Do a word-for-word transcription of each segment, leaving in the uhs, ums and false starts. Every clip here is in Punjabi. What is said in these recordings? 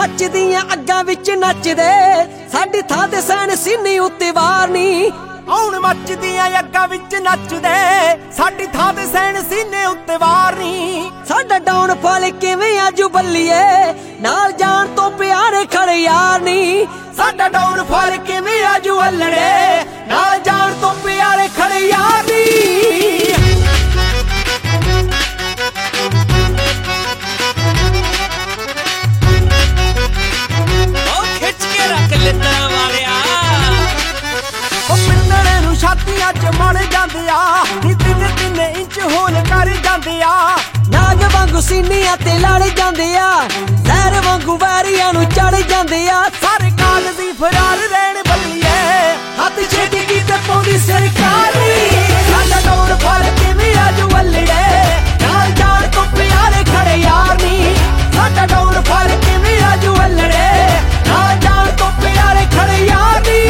ਮੱਚਦੀਆਂ ਅੱਗਾਂ ਵਿੱਚ ਨੱਚਦੇ ਸਾਡੀ ਥਾਂ ਤੇ ਸੈਨ ਸੀਨੇ ਉੱਤੇ ਵਾਰ ਨੀ ਹੁਣ ਮੱਚਦੀਆਂ ਅੱਗਾਂ ਵਿੱਚ ਨੱਚਦੇ ਸਾਡੀ ਥਾਂ ਤੇ ਸੈਨ ਸੀਨੇ ਉੱਤੇ ਵਾਰ ਨੀ ਸਾਡਾ ਡਾਊਨ ਫਾਲ ਕਿਵੇਂ ਆਜੂ ਬੱਲੀਏ ਨਾਲ ਜਾਣ ਤੋਂ ਪਿਆਰੇ ਖੜੇ ਯਾਰ ਨੀ ਸਾਡਾ ਡਾਊਨ ਫਾਲ ਕਿਵੇਂ ਆਜੂ ਅੱਲੜੇ ਨਾਲ ਜਾਣ ਤੋਂ ਪਿਆਰੇ ਖੜੇ ਯਾਰ ਨੀ ਛਾਤੀਆਂ ਚ ਮੜ ਜਾਂਦੇ ਆ ਨੀ ਤਿੰਨ ਤਿੰਨ ਇੰਚ ਹੋਲ ਕਰ ਜਾਂਦੇ ਆ ਨਾਗ ਵਾਂਗੂ ਸੀਨੀਆਂ ਤੇ ਲੜ ਜਾਂਦੇ ਆ ਜ਼ਹਿਰ ਵਾਂਗੂ ਵੈਰੀਆਂ ਨੂੰ ਚੜ ਜਾਂਦੇ ਆ ਸਾਰੇ ਕਾਗਜ਼ੀ ਫਰਾਰ ਰਹਿਣ ਬੱਲੀਏ ਹੱਥ ਛੇਤੀ ਕੀਤੇ ਪਾਉਂਦੀ ਸਰਕਾਰ ਸਾਡਾ ਡਾਊਨ ਫਾਲ ਕਿਵੇਂ ਆਜੂ ਅੱਲੜੇ ਨਾਲ ਜਾਣ ਤੋਂ ਪਿਆਰੇ ਖੜੇ ਯਾਰ ਨੀ ਸਾਡਾ ਡਾਊਨ ਫਾਲ ਕਿਵੇਂ ਆਜੂ ਅੱਲੜੇ ਨਾਲ ਜਾਣ ਤੋਂ ਪਿਆਰੇ ਖੜੇ ਯਾਰ ਨੀ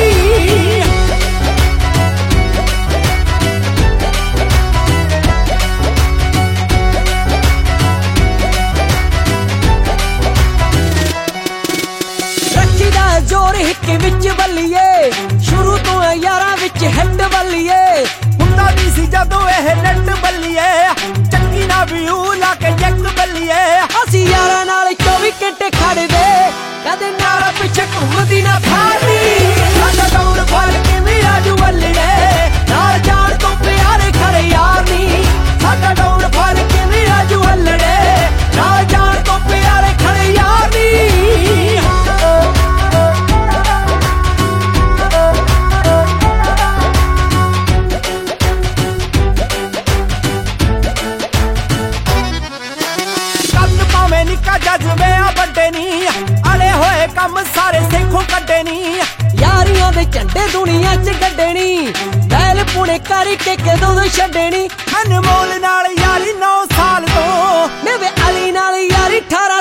ਜੋਰ ਹਿੱਕ ਵਿੱਚ ਬੱਲੀਏ ਸ਼ੁਰੂ ਤੋਂ ਯਾਰਾਂ ਵਿੱਚ ਹਿੱਟ ਬੱਲੀਏ ਹੁੰਦਾ ਵੀ ਸੀ ਜਦੋਂ ਇਹ ਨੱਟ ਬੱਲੀਏ ਚੱਕੀ ਨਾ ਵਿਊ ਲਾ ਕੇ ਜੱਕ ਬੱਲੀਏ ਅਸੀਂ ਯਾਰਾਂ ਨਾਲ ਚੌਵੀ ਘੰਟੇ ਖੜਦੇ ਕਦੇ ਨਾਲ ਪਿੱਛੇ ਘੁੰਮਦੀ ਨਾ ਫਾੜੀ ਸਾਡਾ ਡਾਊਨ ਫਾਲ ਕਿਵੇਂ ਆਜੂ ਅੱਲੜੇ ਨਾਲ ਜਾਣ ਤੋਂ ਪਿਆਰੇ ਖੜੇ ਯਾਰ ਨੀ ਸਾਡਾ ਡਾਊਨ ਫਾਲ ਕਿਵੇਂ ਆਜੂ ਅੱਲੜੇ ਨਾਲ ਜਾਣ ਤੋਂ ਪਿਆਰੇ ਖੜੇ ਯਾਰ ਨੀ ਨਿੱਕਾ ਜਜ਼ਬੇ ਆ ਵੱਡੇ ਨੀ ਅੜੇ ਹੋਏ ਕੰਮ ਸਾਰੇ ਸੇਖੋਂ ਕੱਢੇ ਨੀ ਯਾਰੀਆਂ ਦੇ ਝੰਡੇ ਦੁਨੀਆ ਚ ਗੱਡਣੀ ਬੈਲ ਪੁਣੇ ਕਰਕੇ ਕਦੋਂ ਦੇ ਛੱਡਣੀ ਅਨਮੋਲ ਨਾਲ ਯਾਰੀ ਨੌ ਸਾਲ ਤੋਂ ਨਵੇਂ ਅਲੀ ਨਾਲ ਯਾਰੀ ਅਠਾਰਾਂ